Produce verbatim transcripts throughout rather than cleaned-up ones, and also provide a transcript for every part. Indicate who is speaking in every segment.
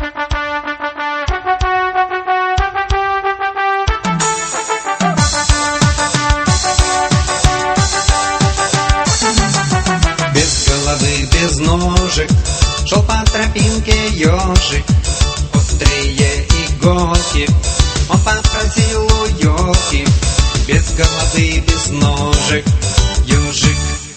Speaker 1: Без ножек шел по тропинке ежик, острые иголки он попросил у елки. Без головы, без ножек ежик.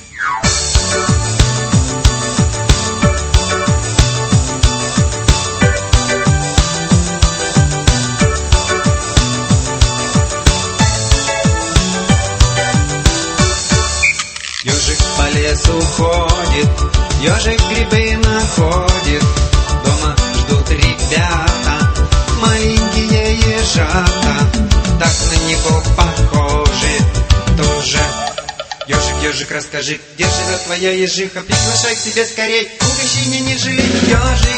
Speaker 1: Ежик по лесу ходит, ежик грибы находит. Дома ждут ребята, маленькие ежата, так на него похожи тоже. Ежик, ежик, расскажи, где живет твоя ежиха? Приглашай к себе скорей, угощение не жить, ежик.